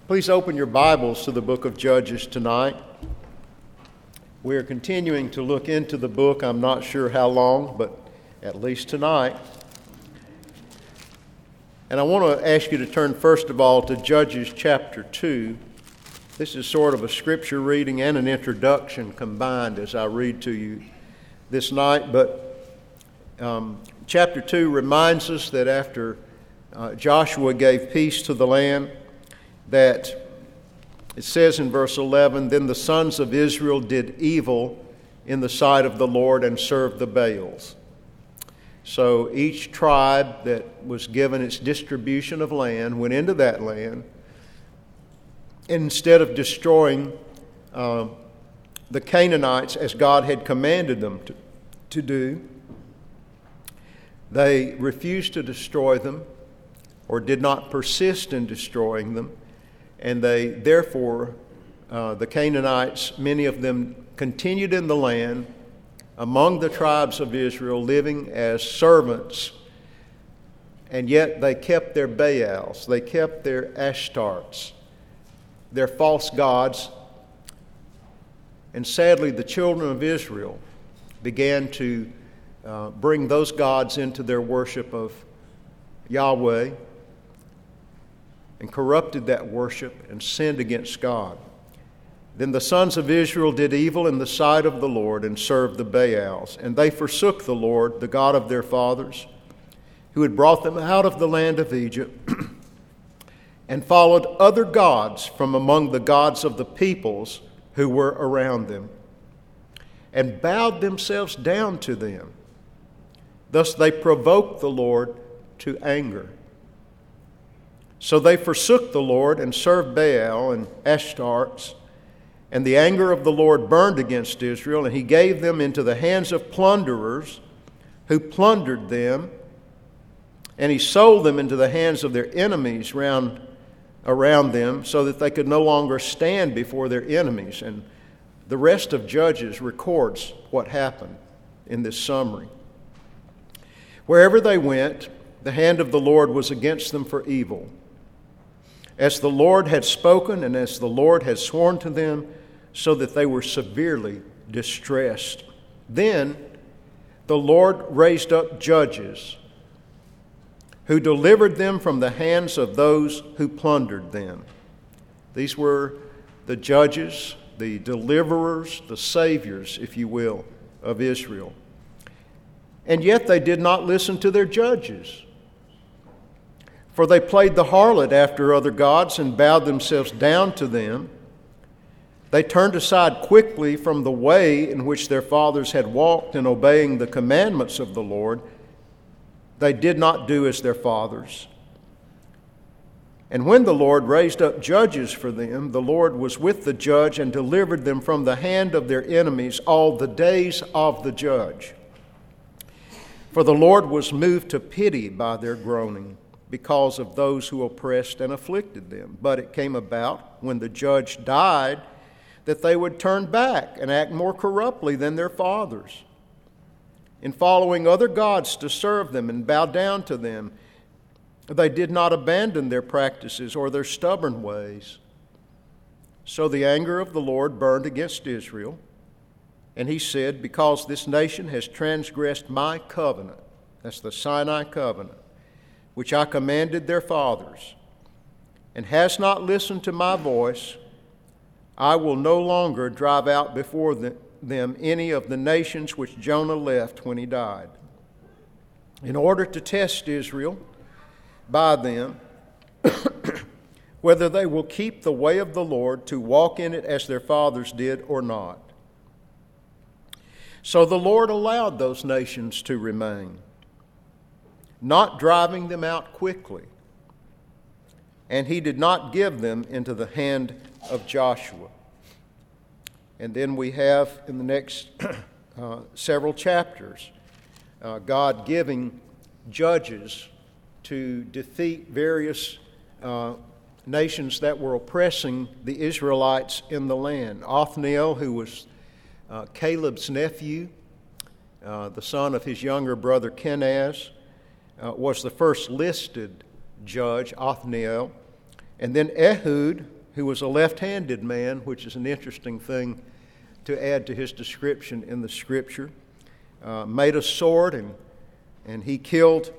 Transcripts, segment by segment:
Please open your Bibles to the book of Judges tonight. We are continuing to look into the book. I'm not sure how long, but at least tonight. And I want to ask you to turn first of all to Judges chapter 2. This is sort of a scripture reading and an introduction combined as I read to you this night. But chapter 2 reminds us that after Joshua gave peace to the land, that it says in verse 11, "Then the sons of Israel did evil in the sight of the Lord and served the Baals." So each tribe that was given its distribution of land went into that land. Instead of destroying the Canaanites as God had commanded them to do, they refused to destroy them or did not persist in destroying them. And they, therefore, the Canaanites, many of them continued in the land among the tribes of Israel, living as servants, and yet they kept their Baals, they kept their Ashtartes, their false gods. And sadly, the children of Israel began to bring those gods into their worship of Yahweh, and corrupted that worship and sinned against God. Then the sons of Israel did evil in the sight of the Lord and served the Baals. And they forsook the Lord, the God of their fathers, who had brought them out of the land of Egypt, and followed other gods from among the gods of the peoples who were around them, and bowed themselves down to them. Thus they provoked the Lord to anger. So they forsook the Lord and served Baal and Ashtartes, and the anger of the Lord burned against Israel, and he gave them into the hands of plunderers who plundered them, and he sold them into the hands of their enemies around them, so that they could no longer stand before their enemies. And the rest of Judges records what happened in this summary. Wherever they went, the hand of the Lord was against them for evil, as the Lord had spoken and as the Lord had sworn to them, so that they were severely distressed. Then the Lord raised up judges who delivered them from the hands of those who plundered them. These were the judges, the deliverers, the saviors, if you will, of Israel. And yet they did not listen to their judges. For they played the harlot after other gods and bowed themselves down to them. They turned aside quickly from the way in which their fathers had walked in obeying the commandments of the Lord. They did not do as their fathers. And when the Lord raised up judges for them, the Lord was with the judge and delivered them from the hand of their enemies all the days of the judge. For the Lord was moved to pity by their groaning, because of those who oppressed and afflicted them. But it came about, when the judge died, that they would turn back and act more corruptly than their fathers, in following other gods to serve them and bow down to them. They did not abandon their practices or their stubborn ways. So the anger of the Lord burned against Israel, and he said, because this nation has transgressed my covenant, that's the Sinai covenant, which I commanded their fathers, and has not listened to my voice, I will no longer drive out before them any of the nations which Jonah left when he died, in order to test Israel by them, whether they will keep the way of the Lord to walk in it as their fathers did or not. So the Lord allowed those nations to remain, not driving them out quickly. And he did not give them into the hand of Joshua. And then we have in the next several chapters, God giving judges to defeat various nations that were oppressing the Israelites in the land. Othniel, who was Caleb's nephew, the son of his younger brother Kenaz, was the first listed judge, Othniel. And then Ehud, who was a left-handed man, which is an interesting thing to add to his description in the Scripture, made a sword, and he killed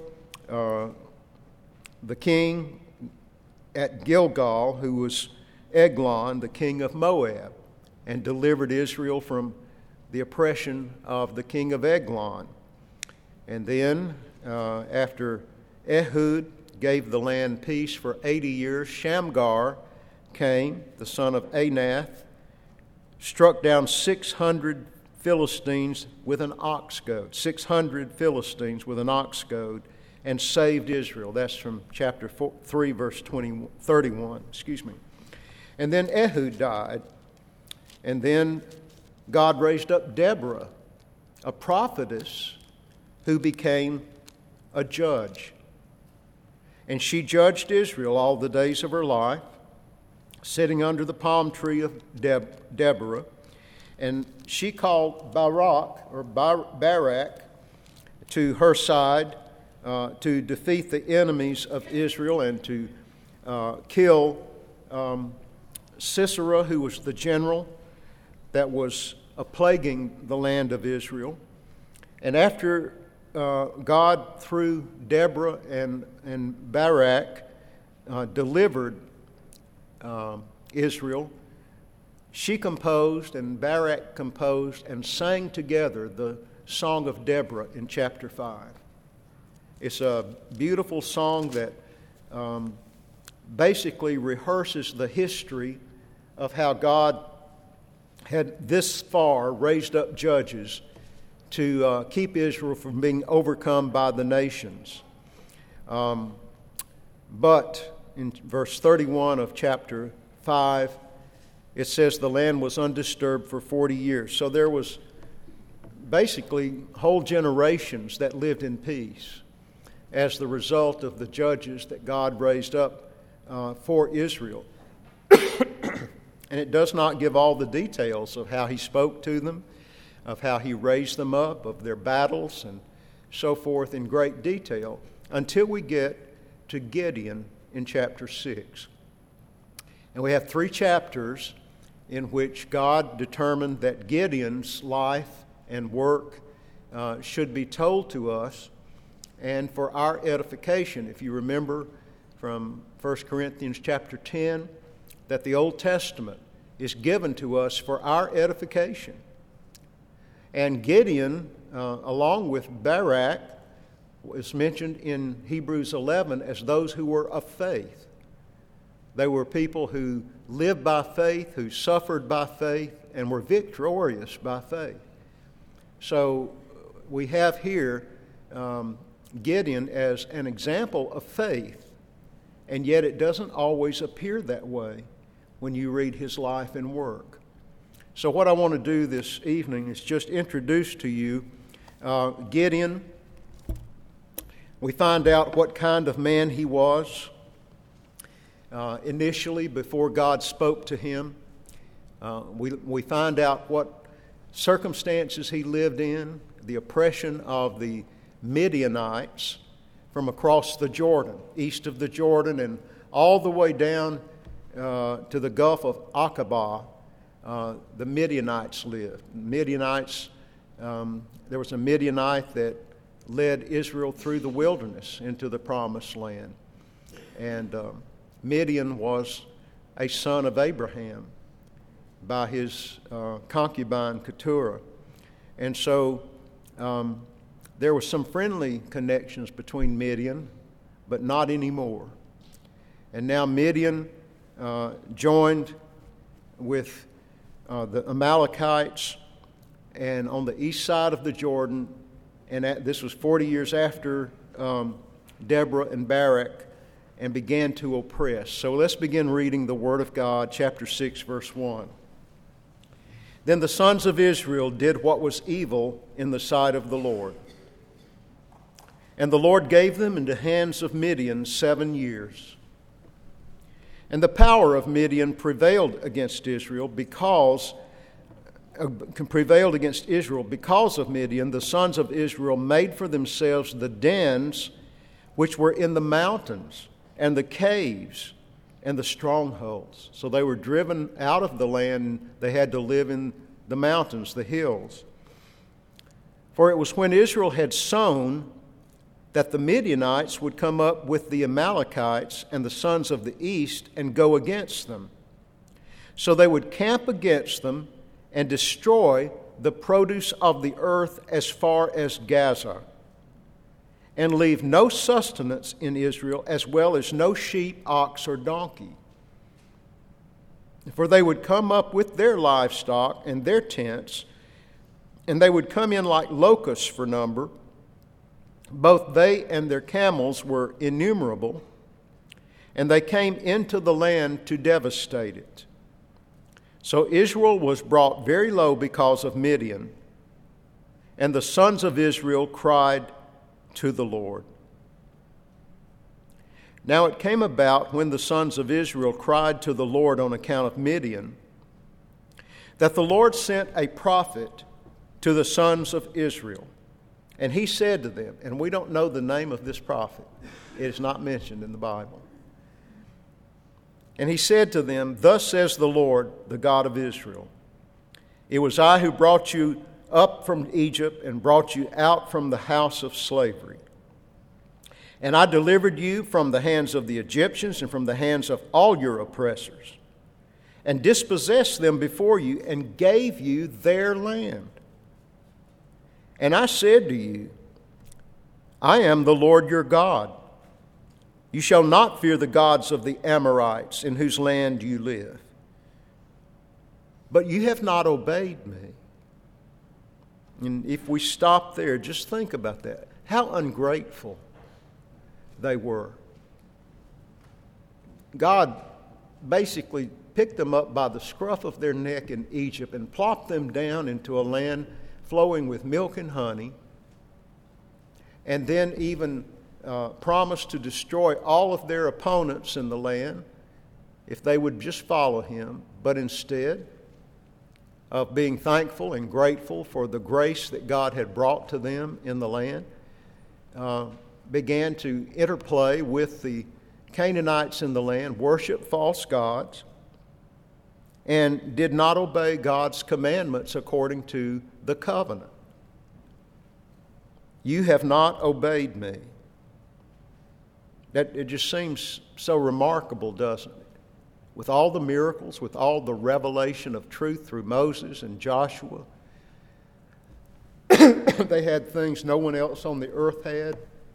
the king at Gilgal, who was Eglon, the king of Moab, and delivered Israel from the oppression of the king of Eglon. And then, after Ehud gave the land peace for 80 years, Shamgar came, the son of Anath, struck down 600 Philistines with an ox goad, 600 Philistines with an ox goad, and saved Israel. That's from chapter 3, verse 31. And then Ehud died, and then God raised up Deborah, a prophetess, who became a judge. And she judged Israel all the days of her life, sitting under the palm tree of Deborah. And she called Barak to her side to defeat the enemies of Israel and to kill Sisera, who was the general that was plaguing the land of Israel. And after God, through Deborah and Barak, delivered Israel, she composed and Barak composed and sang together the Song of Deborah in chapter 5. It's a beautiful song that basically rehearses the history of how God had this far raised up judges to keep Israel from being overcome by the nations. But in verse 31 of chapter 5, it says the land was undisturbed for 40 years. So there was basically whole generations that lived in peace as the result of the judges that God raised up for Israel. And it does not give all the details of how he spoke to them, of how he raised them up, of their battles and so forth in great detail, until we get to Gideon in chapter 6. And we have 3 chapters in which God determined that Gideon's life and work should be told to us and for our edification. If you remember from 1 Corinthians chapter 10, that the Old Testament is given to us for our edification. And Gideon, along with Barak, is mentioned in Hebrews 11 as those who were of faith. They were people who lived by faith, who suffered by faith, and were victorious by faith. So we have here Gideon as an example of faith, and yet it doesn't always appear that way when you read his life and work. So what I want to do this evening is just introduce to you Gideon. We find out what kind of man he was initially before God spoke to him. We find out what circumstances he lived in, the oppression of the Midianites from across the Jordan, east of the Jordan, and all the way down to the Gulf of Aqaba. The Midianites lived. Midianites, there was a Midianite that led Israel through the wilderness into the promised land. And Midian was a son of Abraham by his concubine Keturah. And so there were some friendly connections between Midian, but not anymore. And now Midian joined with the Amalekites and on the east side of the Jordan, and this was 40 years after Deborah and Barak, and began to oppress. So let's begin reading the Word of God, chapter 6, verse 1. Then the sons of Israel did what was evil in the sight of the Lord. And the Lord gave them into hands of Midian 7 years. And the power of Midian prevailed against Israel because of Midian. The sons of Israel made for themselves the dens which were in the mountains and the caves and the strongholds. So they were driven out of the land. They had to live in the mountains, the hills. For it was when Israel had sown that the Midianites would come up with the Amalekites and the sons of the east and go against them. So they would camp against them and destroy the produce of the earth as far as Gaza, and leave no sustenance in Israel, as well as no sheep, ox, or donkey. For they would come up with their livestock and their tents, and they would come in like locusts for number. Both they and their camels were innumerable, and they came into the land to devastate it. So Israel was brought very low because of Midian, and the sons of Israel cried to the Lord. Now it came about when the sons of Israel cried to the Lord on account of Midian, that the Lord sent a prophet to the sons of Israel. And he said to them, and we don't know the name of this prophet, it is not mentioned in the Bible. And he said to them, "Thus says the Lord, the God of Israel, it was I who brought you up from Egypt and brought you out from the house of slavery. And I delivered you from the hands of the Egyptians and from the hands of all your oppressors, and dispossessed them before you and gave you their land. And I said to you, I am the Lord your God. You shall not fear the gods of the Amorites in whose land you live. But you have not obeyed me." And if we stop there, just think about that. How ungrateful they were. God basically picked them up by the scruff of their neck in Egypt and plopped them down into a land flowing with milk and honey, and then even promised to destroy all of their opponents in the land if they would just follow him. But instead of being thankful and grateful for the grace that God had brought to them in the land, began to interplay with the Canaanites in the land, worship false gods, and did not obey God's commandments according to the covenant. You have not obeyed me. That it just seems so remarkable, doesn't it? With all the miracles, with all the revelation of truth through Moses and Joshua, they had things no one else on the earth had,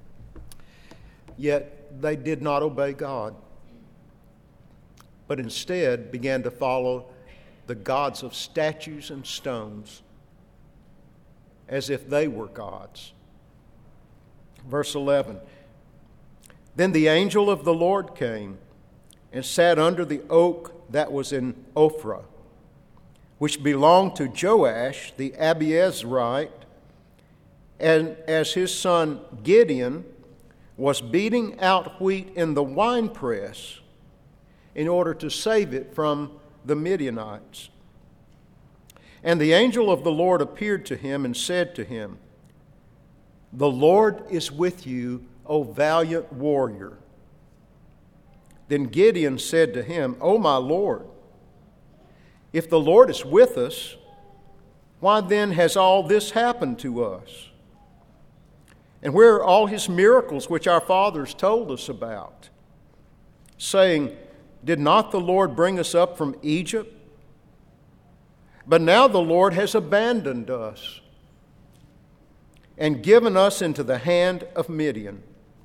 yet they did not obey God, but instead began to follow the gods of statues and stones as if they were gods. Verse 11, "Then the angel of the Lord came and sat under the oak that was in Ophrah, which belonged to Joash the Abiezrite, and as his son Gideon was beating out wheat in the winepress in order to save it from the Midianites. And the angel of the Lord appeared to him and said to him, 'The Lord is with you, O valiant warrior.' Then Gideon said to him, 'O my Lord, if the Lord is with us, why then has all this happened to us? And where are all his miracles which our fathers told us about, saying, did not the Lord bring us up from Egypt? But now the Lord has abandoned us and given us into the hand of Midian.'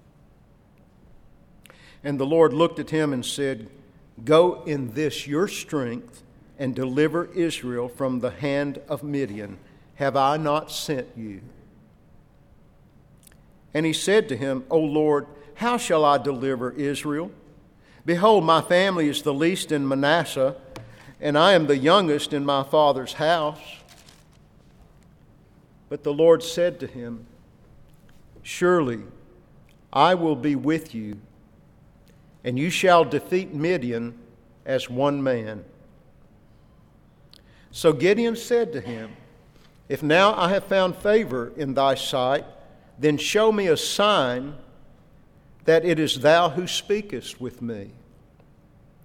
And the Lord looked at him and said, 'Go in this your strength and deliver Israel from the hand of Midian. Have I not sent you?' And he said to him, 'O Lord, how shall I deliver Israel? Behold, my family is the least in Manasseh, and I am the youngest in my father's house.' But the Lord said to him, 'Surely I will be with you, and you shall defeat Midian as one man.' So Gideon said to him, 'If now I have found favor in thy sight, then show me a sign that it is thou who speakest with me.'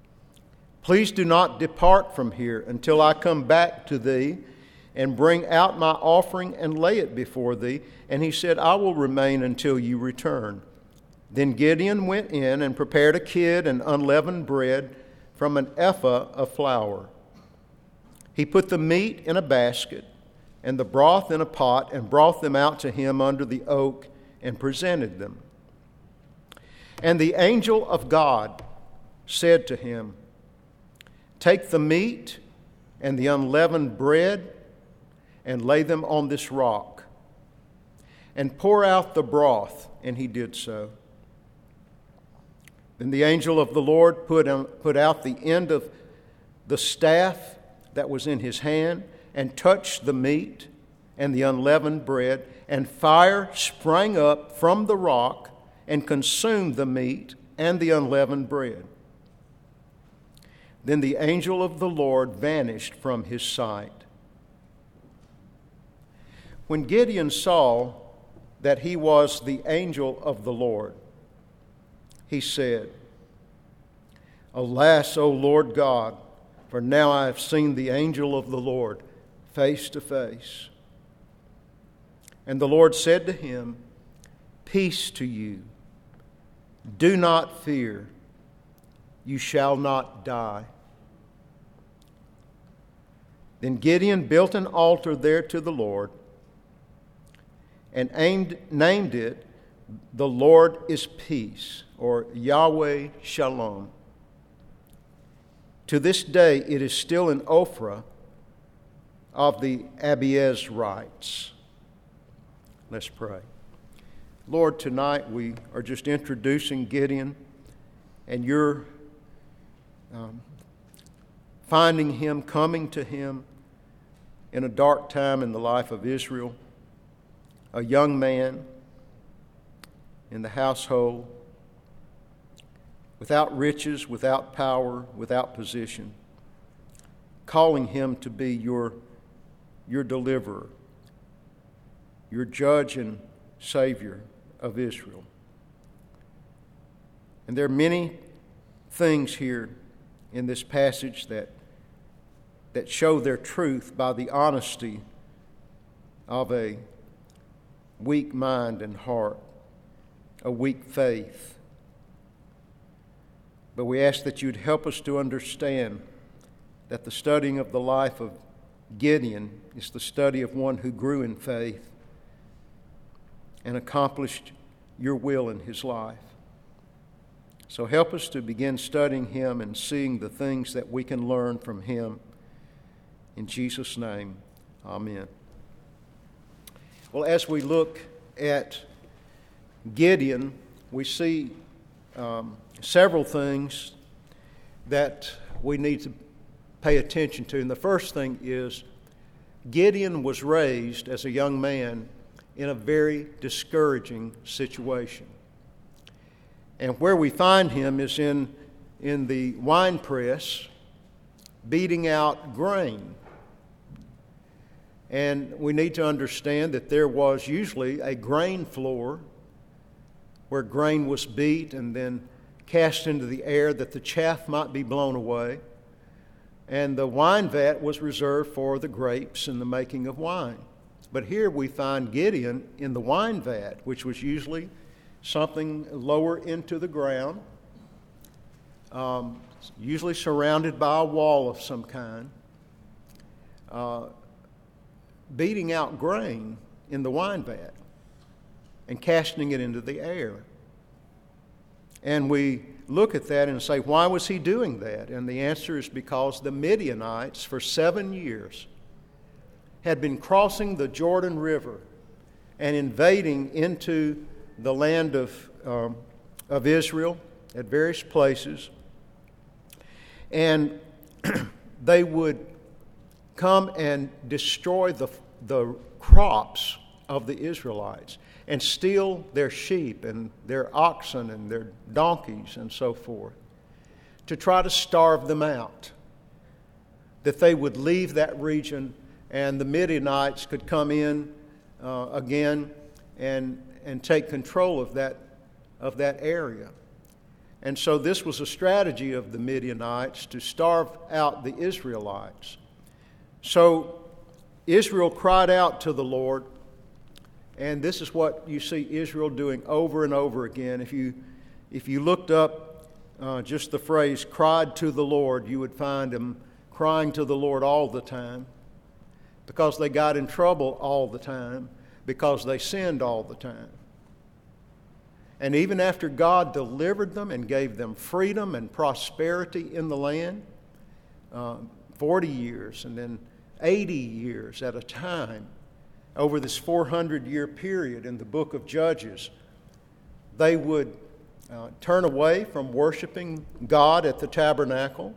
Please do not depart from here until I come back to thee and bring out my offering and lay it before thee. And he said, I will remain until you return. Then Gideon went in and prepared a kid and unleavened bread from an ephah of flour. He put the meat in a basket and the broth in a pot and brought them out to him under the oak and presented them. And the angel of God said to him, Take the meat and the unleavened bread and lay them on this rock, and pour out the broth. And he did so. Then the angel of the Lord put out the end of the staff that was in his hand and touched the meat and the unleavened bread, and fire sprang up from the rock and consumed the meat and the unleavened bread. Then the angel of the Lord vanished from his sight. When Gideon saw that he was the angel of the Lord, he said, Alas, O Lord God, for now I have seen the angel of the Lord face to face. And the Lord said to him, Peace to you. Do not fear. You shall not die. Then Gideon built an altar there to the Lord and named it, The Lord is Peace, or Yahweh Shalom. To this day it is still in Ophrah of the Abiezrites. Let's pray. Lord, tonight we are just introducing Gideon, and you're finding him, coming to him in a dark time in the life of Israel, a young man in the household, without riches, without power, without position, calling him to be your deliverer, your judge and Savior of Israel. And there are many things here in this passage that show their truth by the honesty of a weak mind and heart, a weak faith. But we ask that you'd help us to understand that the studying of the life of Gideon is the study of one who grew in faith and accomplished your will in his life. So help us to begin studying him and seeing the things that we can learn from him. In Jesus' name, amen. Well, as we look at Gideon, we see several things that we need to pay attention to. And the first thing is Gideon was raised as a young man in a very discouraging situation. And where we find him is in the wine press beating out grain. And we need to understand that there was usually a grain floor where grain was beat and then cast into the air that the chaff might be blown away. And the wine vat was reserved for the grapes and the making of wine. But here we find Gideon in the wine vat, which was usually something lower into the ground, usually surrounded by a wall of some kind, beating out grain in the wine vat and casting it into the air. And we look at that and say, why was he doing that? And the answer is because the Midianites for 7 years had been crossing the Jordan River and invading into the land of Israel at various places. And they would come and destroy the crops of the Israelites and steal their sheep and their oxen and their donkeys and so forth to try to starve them out, that they would leave that region and the Midianites could come in again and take control of that area. And so this was a strategy of the Midianites to starve out the Israelites. So Israel cried out to the Lord, and this is what you see Israel doing over and over again. If you looked up just the phrase cried to the Lord, you would find them crying to the Lord all the time, because they got in trouble all the time, because they sinned all the time. And even after God delivered them and gave them freedom and prosperity in the land, 40 years and then 80 years at a time, over this 400-year period in the book of Judges, they would turn away from worshiping God at the tabernacle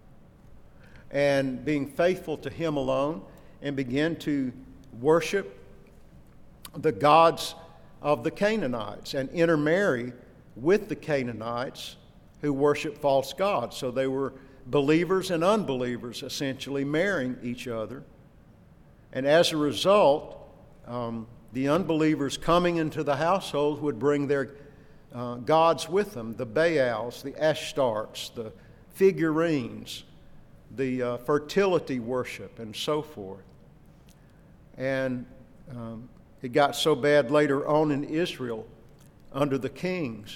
and being faithful to Him alone, and begin to worship the gods of the Canaanites and intermarry with the Canaanites who worship false gods. So they were believers and unbelievers essentially marrying each other. And as a result, the unbelievers coming into the household would bring their gods with them, the Baals, the Ashtarts, the figurines, the fertility worship, and so forth. And it got so bad later on in Israel under the kings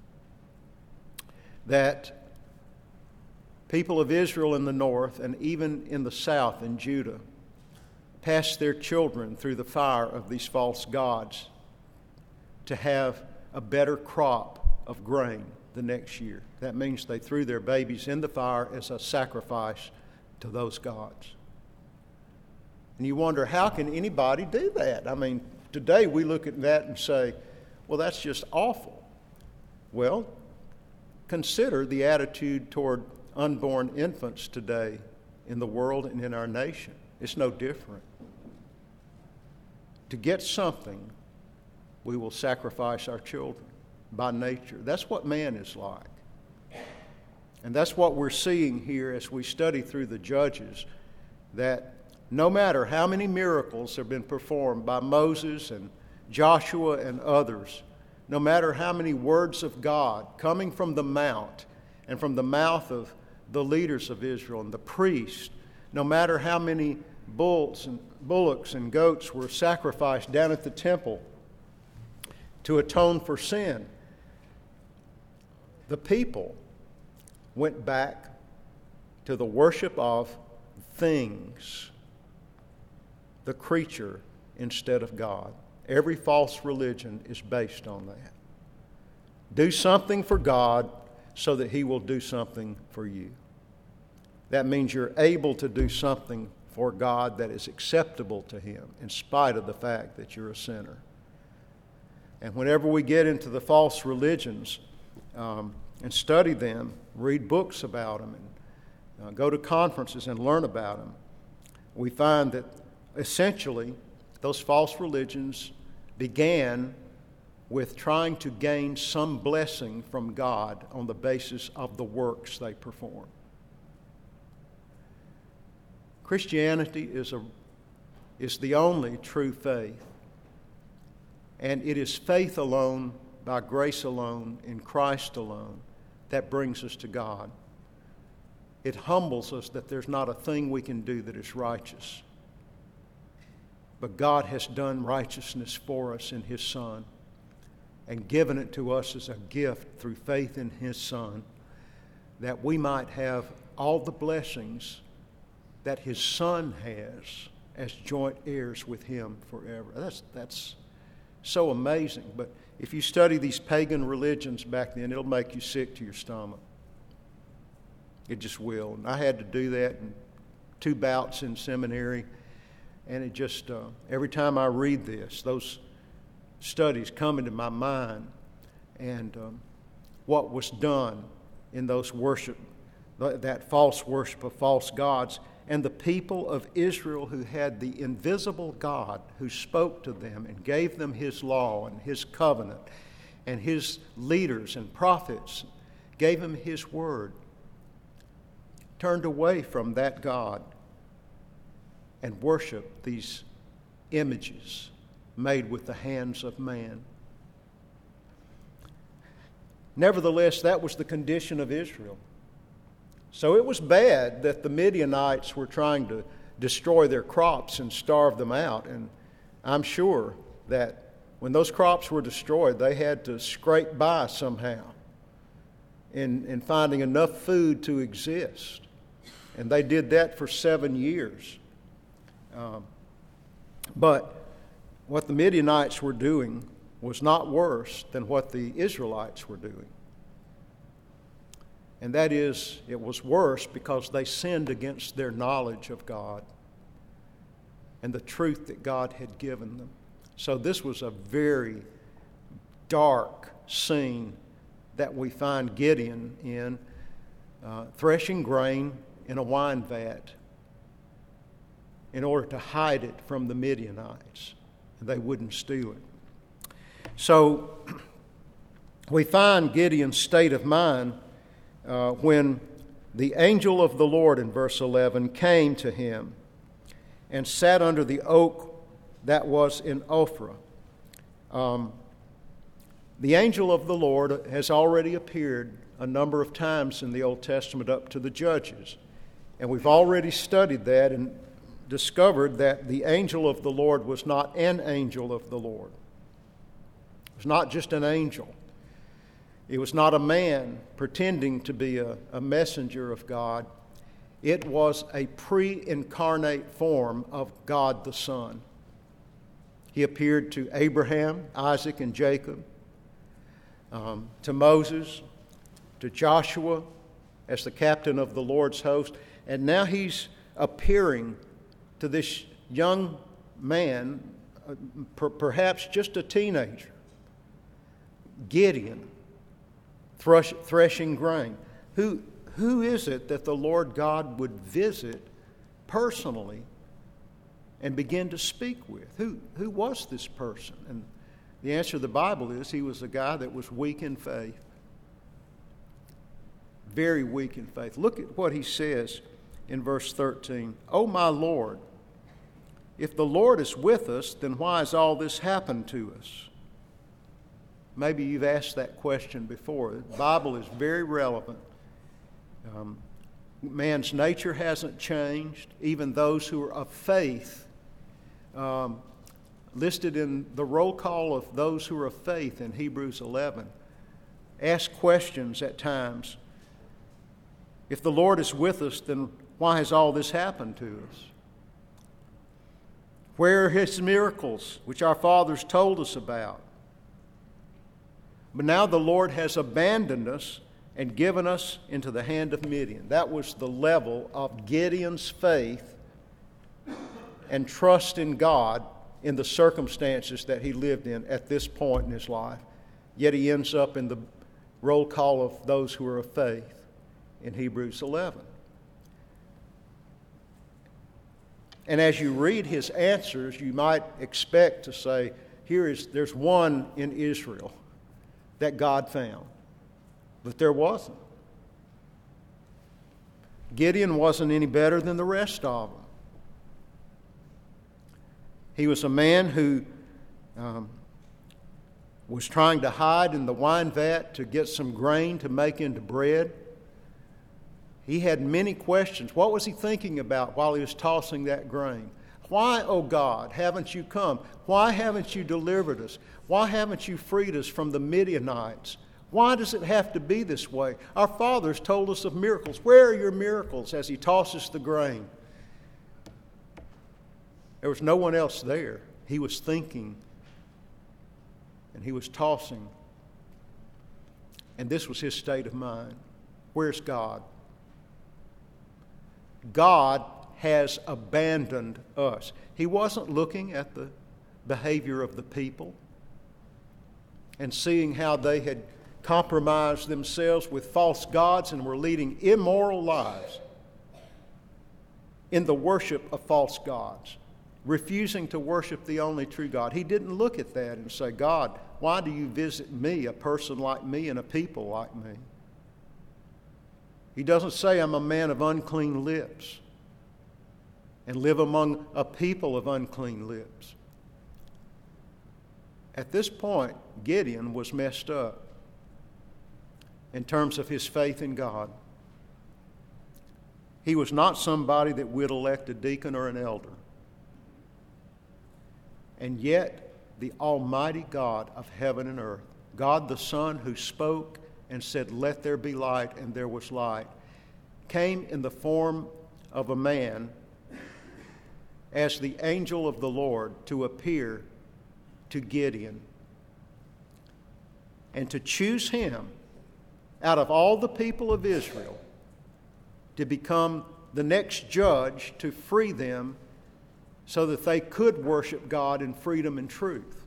that people of Israel in the north and even in the south in Judah passed their children through the fire of these false gods to have a better crop of grain the next year. That means they threw their babies in the fire as a sacrifice to those gods. And you wonder, how can anybody do that? I mean, today we look at that and say, well, that's just awful. Well, consider the attitude toward unborn infants today in the world and in our nation. It's no different. To get something, we will sacrifice our children by nature. That's what man is like. And that's what we're seeing here as we study through the Judges, that no matter how many miracles have been performed by Moses and Joshua and others, no matter how many words of God coming from the mount and from the mouth of the leaders of Israel and the priests, no matter how many bullocks and goats were sacrificed down at the temple to atone for sin, the people went back to the worship of things, the creature instead of God. Every false religion is based on that. Do something for God so that He will do something for you. That means you're able to do something for God that is acceptable to Him in spite of the fact that you're a sinner. And whenever we get into the false religions and study them, read books about them, and go to conferences and learn about them, we find that essentially those false religions began with trying to gain some blessing from God on the basis of the works they perform. Christianity is the only true faith, and it is faith alone, by grace alone, in Christ alone, that brings us to God. It humbles us that there's not a thing we can do that is righteous. But God has done righteousness for us in His Son and given it to us as a gift through faith in His Son, that we might have all the blessings that His Son has as joint heirs with Him forever. That's so amazing. But if you study these pagan religions back then, it'll make you sick to your stomach. It just will. And I had to do that in 2 bouts in seminary. And it just, every time I read this, those studies come into my mind, and what was done in those worship, that false worship of false gods, and the people of Israel who had the invisible God who spoke to them and gave them His law and His covenant, and His leaders and prophets gave them His word, turned away from that God and worship these images made with the hands of man. Nevertheless, that was the condition of Israel. So it was bad that the Midianites were trying to destroy their crops and starve them out. And I'm sure that when those crops were destroyed, they had to scrape by somehow in finding enough food to exist. And they did that for 7 years. But what the Midianites were doing was not worse than what the Israelites were doing. And that is, it was worse because they sinned against their knowledge of God and the truth that God had given them. So this was a very dark scene that we find Gideon in, threshing grain in a wine vat in order to hide it from the Midianites, and they wouldn't steal it. So we find Gideon's state of mind when the angel of the Lord, in verse 11, came to him and sat under the oak that was in Ophrah. The angel of the Lord has already appeared a number of times in the Old Testament up to the Judges. And we've already studied that and discovered that the angel of the Lord was not an angel of the Lord. It was not just an angel. It was not a man pretending to be a messenger of God. It was a pre-incarnate form of God the Son. He appeared to Abraham, Isaac, and Jacob, to Moses, to Joshua as the captain of the Lord's host, and now he's appearing to this young man, perhaps just a teenager, Gideon, threshing grain. Who is it that the Lord God would visit personally and begin to speak with? Who was this person? And the answer to the Bible is he was a guy that was weak in faith. Very weak in faith. Look at what he says in verse 13. "O my Lord, if the Lord is with us, then why has all this happened to us?" Maybe you've asked that question before. The Bible is very relevant. Man's nature hasn't changed. Even those who are of faith, listed in the roll call of those who are of faith in Hebrews 11, ask questions at times. If the Lord is with us, then why has all this happened to us? Where are His miracles, which our fathers told us about? But now the Lord has abandoned us and given us into the hand of Midian. That was the level of Gideon's faith and trust in God in the circumstances that he lived in at this point in his life. Yet he ends up in the roll call of those who are of faith in Hebrews 11. And as you read his answers, you might expect to say, there's one in Israel that God found. But there wasn't. Gideon wasn't any better than the rest of them. He was a man who was trying to hide in the wine vat to get some grain to make into bread. He had many questions. What was he thinking about while he was tossing that grain? Why, O God, haven't you come? Why haven't you delivered us? Why haven't you freed us from the Midianites? Why does it have to be this way? Our fathers told us of miracles. Where are your miracles? As he tosses the grain. There was no one else there. He was thinking and he was tossing. And this was his state of mind. Where's God? God has abandoned us. He wasn't looking at the behavior of the people and seeing how they had compromised themselves with false gods and were leading immoral lives in the worship of false gods, refusing to worship the only true God. He didn't look at that and say, God, why do you visit me, a person like me and a people like me? He doesn't say I'm a man of unclean lips and live among a people of unclean lips. At this point, Gideon was messed up. in terms of his faith in God. He was not somebody that would elect a deacon or an elder. And yet, the Almighty God of heaven and earth, God the Son who spoke and said, "Let there be light," and there was light, came in the form of a man as the angel of the Lord to appear to Gideon and to choose him out of all the people of Israel to become the next judge to free them so that they could worship God in freedom and truth.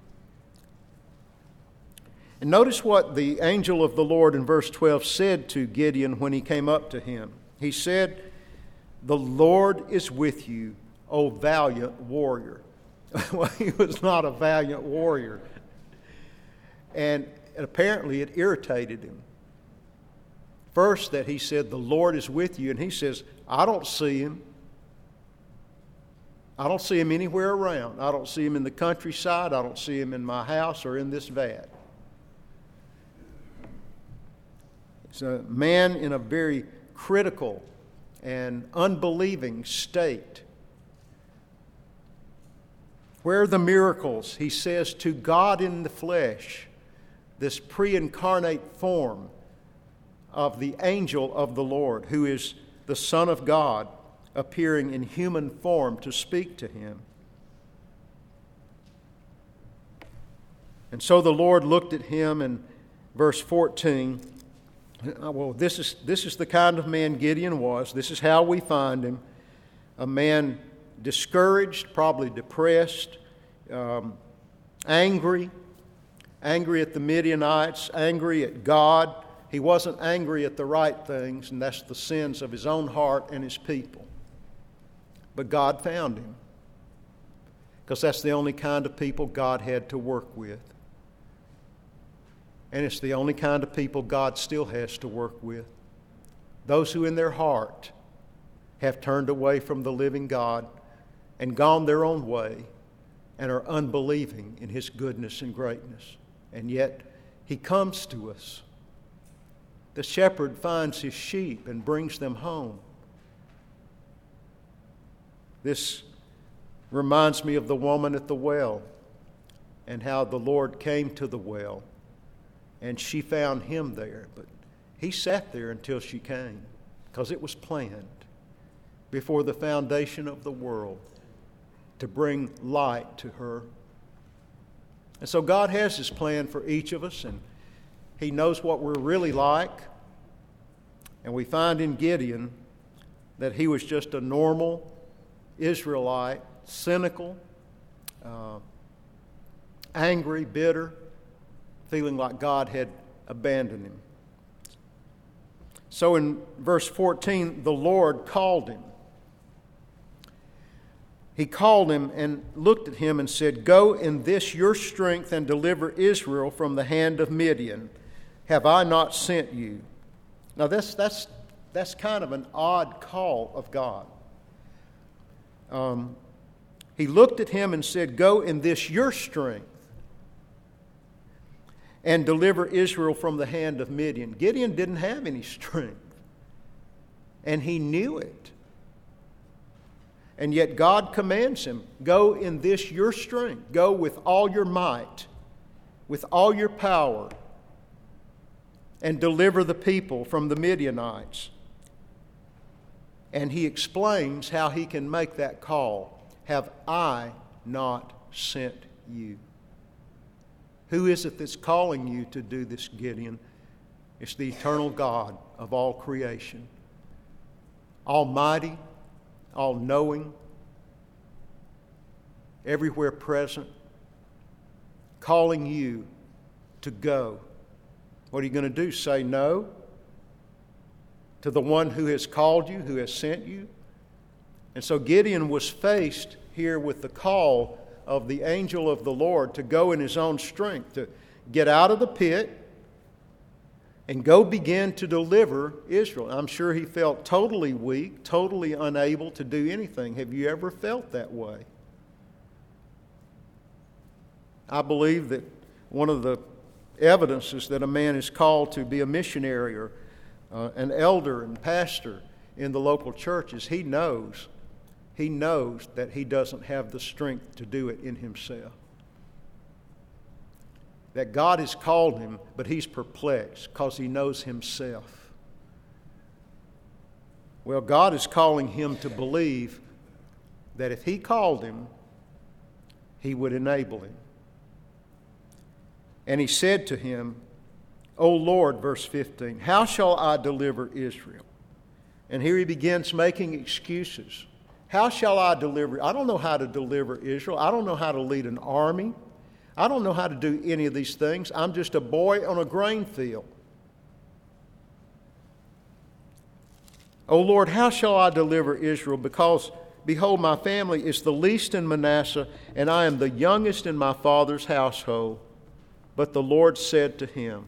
And notice what the angel of the Lord in verse 12 said to Gideon when he came up to him. He said, "The Lord is with you, O valiant warrior." Well, he was not a valiant warrior. And apparently it irritated him. First, that he said, "The Lord is with you," and he says, "I don't see him. I don't see him anywhere around. I don't see him in the countryside. I don't see him in my house or in this vat." It's a man in a very critical and unbelieving state. Where are the miracles? He says, to God in the flesh, this pre-incarnate form of the angel of the Lord, who is the Son of God, appearing in human form to speak to him. And so the Lord looked at him in verse 14. Well, this is the kind of man Gideon was. This is how we find him. A man discouraged, probably depressed, angry at the Midianites, angry at God. He wasn't angry at the right things, and that's the sins of his own heart and his people. But God found him, because that's the only kind of people God had to work with. And it's the only kind of people God still has to work with. Those who in their heart have turned away from the living God and gone their own way and are unbelieving in His goodness and greatness. And yet He comes to us. The shepherd finds his sheep and brings them home. This reminds me of the woman at the well and how the Lord came to the well and she found Him there. But He sat there until she came, because it was planned before the foundation of the world to bring light to her. And so God has His plan for each of us, and He knows what we're really like. And we find in Gideon that he was just a normal Israelite, cynical, angry, bitter, feeling like God had abandoned him. So in verse 14, the Lord called him. He called him and looked at him and said, "Go in this your strength and deliver Israel from the hand of Midian. Have I not sent you?" Now that's kind of an odd call of God. He looked at him and said, "Go in this your strength and deliver Israel from the hand of Midian." Gideon didn't have any strength, and he knew it. And yet God commands him, "Go in this your strength. Go with all your might, with all your power, and deliver the people from the Midianites." And he explains how he can make that call. Have I not sent you? Who is it that's calling you to do this, Gideon? It's the eternal God of all creation. Almighty, all-knowing, everywhere present, calling you to go. What are you going to do? Say no to the one who has called you, who has sent you? And so Gideon was faced here with the call of the angel of the Lord to go in his own strength, to get out of the pit and go begin to deliver Israel. I'm sure he felt totally weak, totally unable to do anything. Have you ever felt that way? I believe that one of the evidences that a man is called to be a missionary or an elder and pastor in the local churches, he knows that he doesn't have the strength to do it in himself. That God has called him, but he's perplexed because he knows himself. Well, God is calling him to believe that if he called him, he would enable him. And he said to him, O Lord, verse 15, how shall I deliver Israel? And here he begins making excuses. How shall I deliver? I don't know how to deliver Israel. I don't know how to lead an army. I don't know how to do any of these things. I'm just a boy on a grain field. O Lord, how shall I deliver Israel? Because, behold, my family is the least in Manasseh, and I am the youngest in my father's household. But the Lord said to him,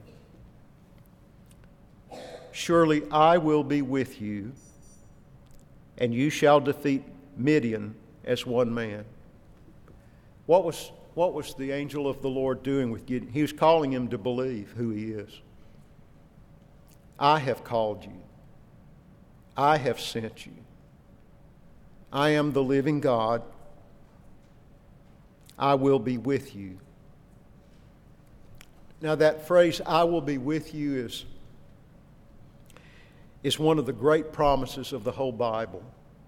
surely I will be with you, and you shall defeat Midian as one man. What was the angel of the Lord doing with Gideon? He was calling him to believe who he is. I have called you. I have sent you. I am the living God. I will be with you. Now that phrase, I will be with you, is one of the great promises of the whole Bible.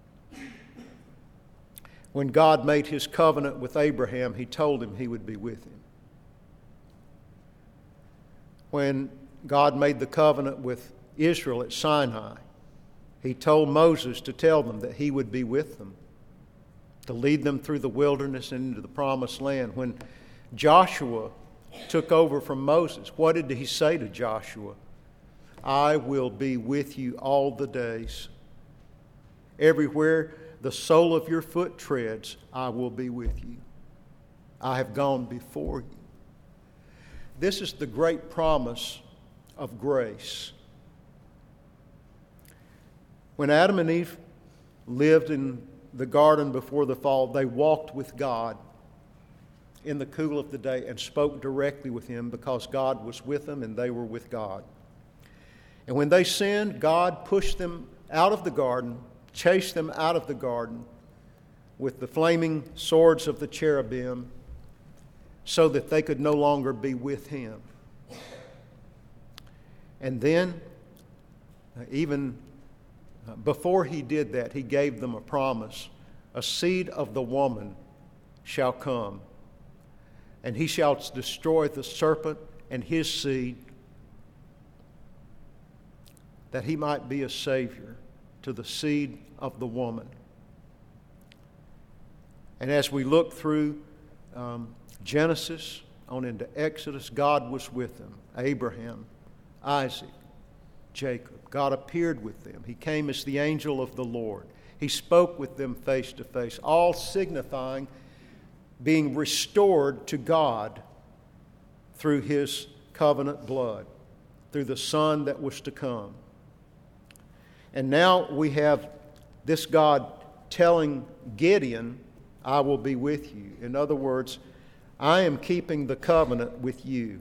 When God made his covenant with Abraham, he told him he would be with him. When God made the covenant with Israel at Sinai, he told Moses to tell them that he would be with them, to lead them through the wilderness and into the promised land. When Joshua took over from Moses, what did he say to Joshua? I will be with you all the days. Everywhere the sole of your foot treads, I will be with you. I have gone before you. This is the great promise of grace. When Adam and Eve lived in the garden before the fall, they walked with God in the cool of the day and spoke directly with him because God was with them and they were with God. And when they sinned, God pushed them out of the garden, chased them out of the garden with the flaming swords of the cherubim so that they could no longer be with him. And then, even before he did that, he gave them a promise. A seed of the woman shall come, and he shall destroy the serpent and his seed, that he might be a Savior to the seed of the woman. And as we look through Genesis on into Exodus, God was with them. Abraham, Isaac, Jacob. God appeared with them. He came as the angel of the Lord. He spoke with them face to face, all signifying being restored to God through his covenant blood, through the Son that was to come. And now we have this God telling Gideon, I will be with you. In other words, I am keeping the covenant with you.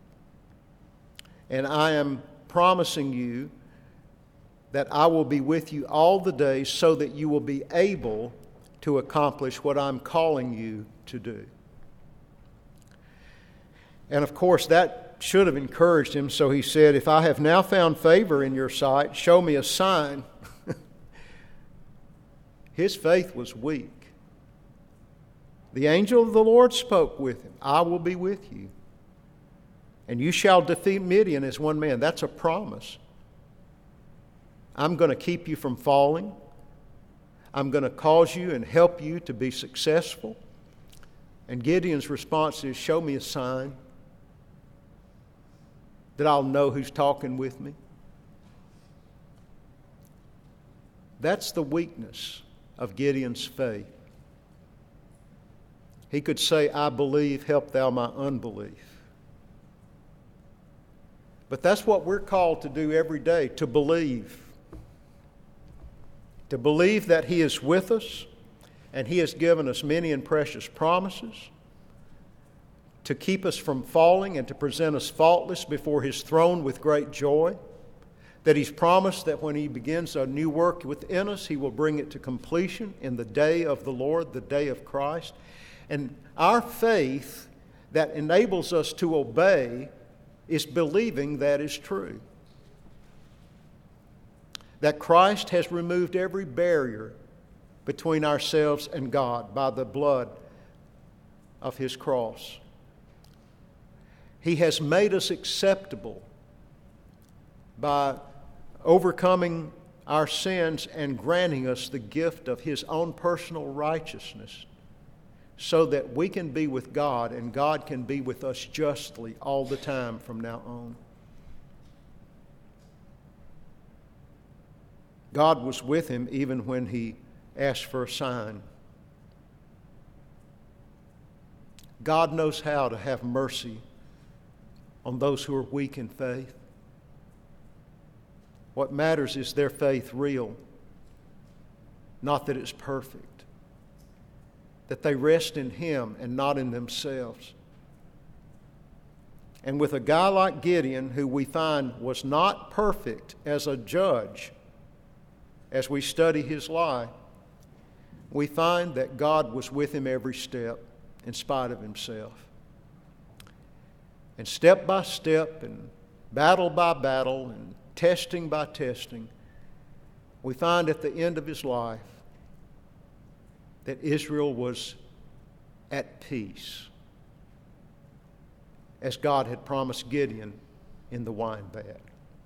And I am promising you that I will be with you all the days so that you will be able to accomplish what I'm calling you to do. And of course, that should have encouraged him, so he said, if I have now found favor in your sight, show me a sign. His faith was weak. The angel of the Lord spoke with him. I will be with you, and you shall defeat Midian as one man. That's a promise. I'm going to keep you from falling. I'm going to cause you and help you to be successful. And Gideon's response is, show me a sign that I'll know who's talking with me. That's the weakness of Gideon's faith. He could say, I believe, help thou my unbelief. But that's what we're called to do every day, to believe. To believe that he is with us and he has given us many and precious promises. to keep us from falling and to present us faultless before His throne with great joy. That He's promised that when He begins a new work within us, He will bring it to completion in the day of the Lord, the day of Christ. And our faith that enables us to obey is believing that is true. That Christ has removed every barrier between ourselves and God by the blood of His cross. He has made us acceptable by overcoming our sins and granting us the gift of His own personal righteousness so that we can be with God and God can be with us justly all the time from now on. God was with him even when he asked for a sign. God knows how to have mercy on those who are weak in faith. What matters is their faith real, not that it's perfect. That they rest in Him and not in themselves. And with a guy like Gideon, who we find was not perfect as a judge, as we study his life, we find that God was with him every step in spite of himself. And step by step and battle by battle and testing by testing, we find at the end of his life that Israel was at peace, as God had promised Gideon in the wine vat.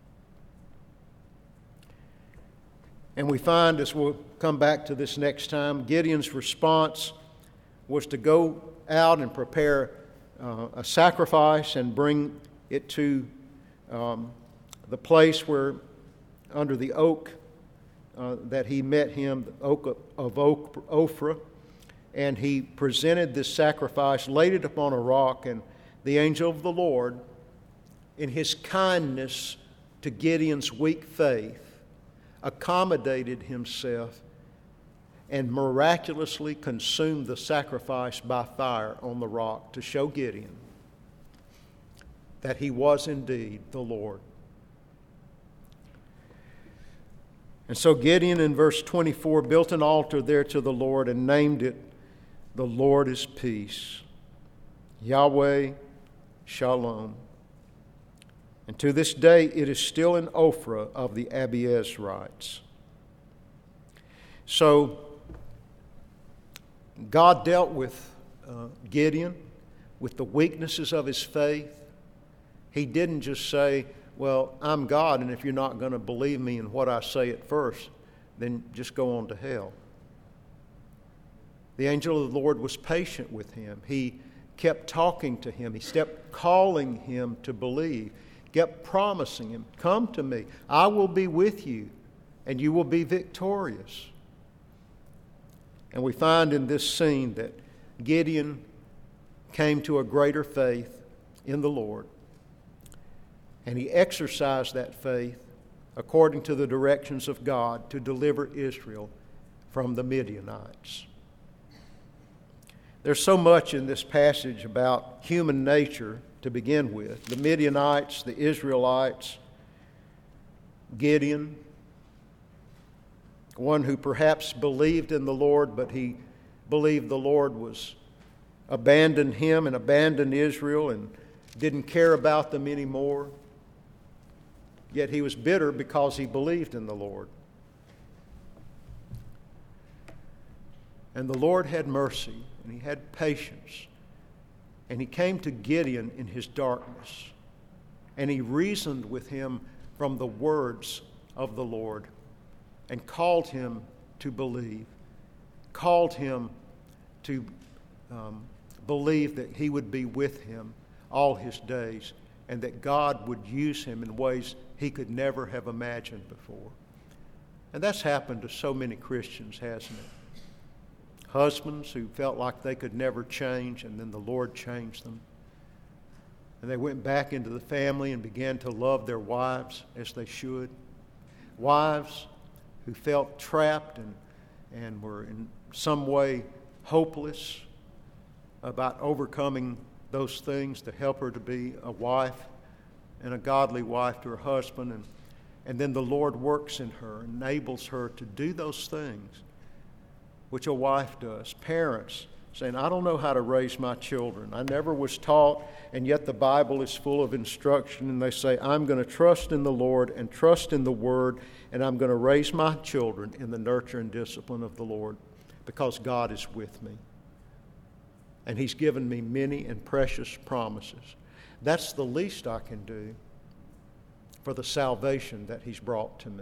And we find, as we'll come back to this next time, Gideon's response was to go out and prepare a sacrifice and bring it to the place where, under the oak that he met him, the oak of Ophrah, and he presented this sacrifice, laid it upon a rock, and the angel of the Lord, in his kindness to Gideon's weak faith, accommodated himself and miraculously consumed the sacrifice by fire on the rock to show Gideon that he was indeed the Lord. And so Gideon, in verse 24, built an altar there to the Lord and named it, "The Lord is Peace," Yahweh Shalom. And to this day it is still in Ophrah of the Abiezrites. So God dealt with Gideon, with the weaknesses of his faith. He didn't just say, "Well, I'm God, and if you're not going to believe me in what I say at first, then just go on to hell." The angel of the Lord was patient with him. He kept talking to him. He kept calling him to believe, kept promising him, "Come to me. I will be with you, and you will be victorious." And we find in this scene that Gideon came to a greater faith in the Lord. And he exercised that faith according to the directions of God to deliver Israel from the Midianites. There's so much in this passage about human nature to begin with. The Midianites, the Israelites, Gideon, one who perhaps believed in the Lord, but he believed the Lord was abandoned him and abandoned Israel and didn't care about them anymore. Yet he was bitter because he believed in the Lord. And the Lord had mercy, and he had patience. And he came to Gideon in his darkness, and he reasoned with him from the words of the Lord, and called him to believe, called him to believe that he would be with him all his days, and that God would use him in ways he could never have imagined before. And that's happened to so many Christians, hasn't it? Husbands who felt like they could never change, and then the Lord changed them. And they went back into the family and began to love their wives as they should. Wives who felt trapped and were in some way hopeless about overcoming those things to help her to be a wife and a godly wife to her husband. And then the Lord works in her, enables her to do those things which a wife does. Parents saying, I don't know how to raise my children. I never was taught, and yet the Bible is full of instruction. And they say, I'm going to trust in the Lord and trust in the Word, and I'm going to raise my children in the nurture and discipline of the Lord because God is with me. And He's given me many and precious promises. That's the least I can do for the salvation that He's brought to me.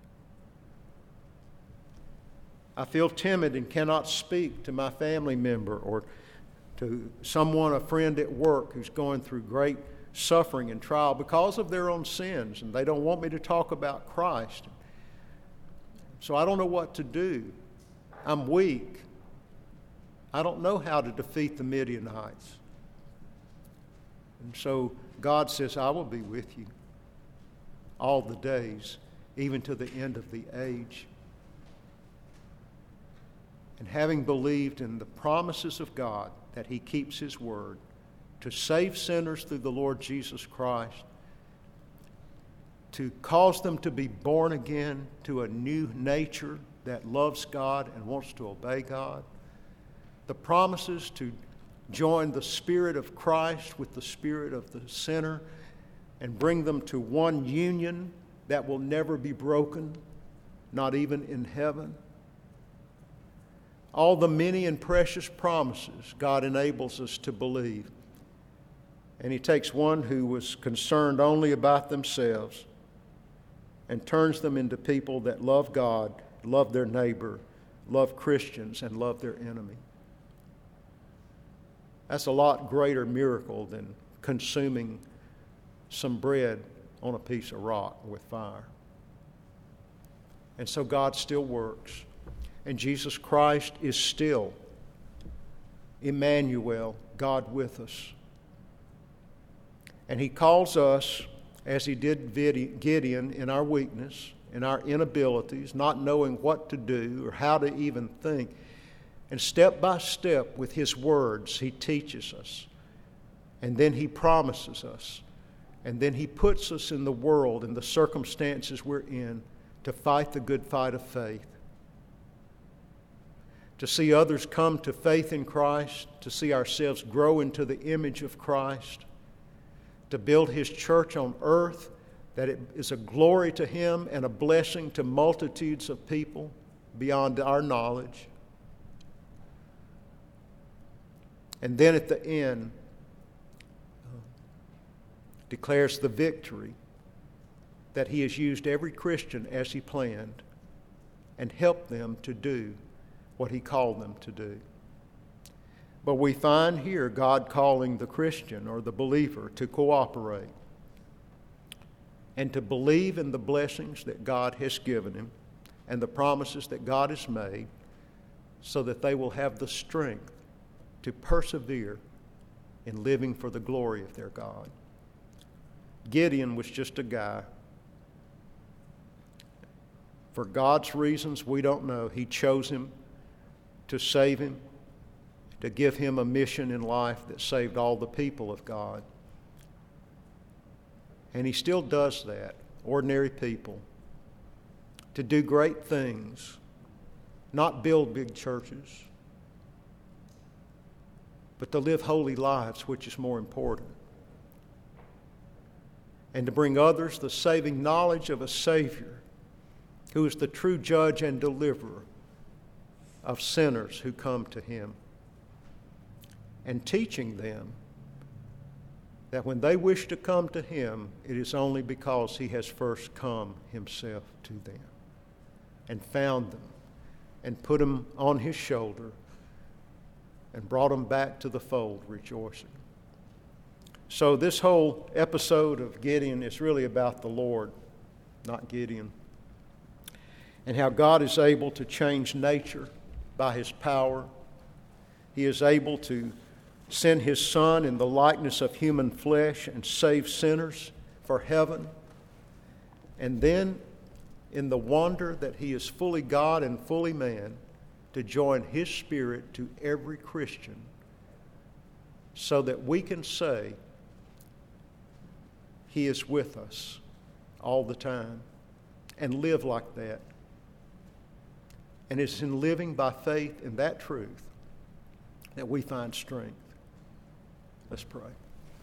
I feel timid and cannot speak to my family member or to someone, a friend at work who's going through great suffering and trial because of their own sins, and they don't want me to talk about Christ. So I don't know what to do. I'm weak. I don't know how to defeat the Midianites. And so God says, I will be with you all the days, even to the end of the age. And having believed in the promises of God, that He keeps His word to save sinners through the Lord Jesus Christ, to cause them to be born again to a new nature that loves God and wants to obey God, the promises to join the Spirit of Christ with the spirit of the sinner and bring them to one union that will never be broken, not even in heaven. All the many and precious promises God enables us to believe. And He takes one who was concerned only about themselves and turns them into people that love God, love their neighbor, love Christians, and love their enemy. That's a lot greater miracle than consuming some bread on a piece of rock with fire. And so God still works. And Jesus Christ is still Emmanuel, God with us. And He calls us, as He did Gideon, in our weakness, in our inabilities, not knowing what to do or how to even think. And step by step with His words, He teaches us. And then He promises us. And then He puts us in the world, in the circumstances we're in, to fight the good fight of faith. To see others come to faith in Christ, to see ourselves grow into the image of Christ, to build His church on earth, that it is a glory to Him and a blessing to multitudes of people beyond our knowledge. And then at the end, declares the victory that He has used every Christian as He planned and helped them to do what He called them to do. But we find here God calling the Christian or the believer to cooperate and to believe in the blessings that God has given him and the promises that God has made so that they will have the strength to persevere in living for the glory of their God. Gideon was just a guy. For God's reasons we don't know, He chose him to save him, to give him a mission in life that saved all the people of God. And He still does that, ordinary people, to do great things, not build big churches, but to live holy lives, which is more important. And to bring others the saving knowledge of a Savior who is the true judge and deliverer of sinners who come to Him, and teaching them that when they wish to come to Him, it is only because He has first come Himself to them and found them and put them on His shoulder and brought them back to the fold rejoicing. So this whole episode of Gideon is really about the Lord, not Gideon, and how God is able to change nature by His power. He is able to send His Son in the likeness of human flesh and save sinners for heaven. And then, in the wonder that He is fully God and fully man, to join His Spirit to every Christian so that we can say He is with us all the time and live like that. And it's in living by faith in that truth that we find strength. Let's pray.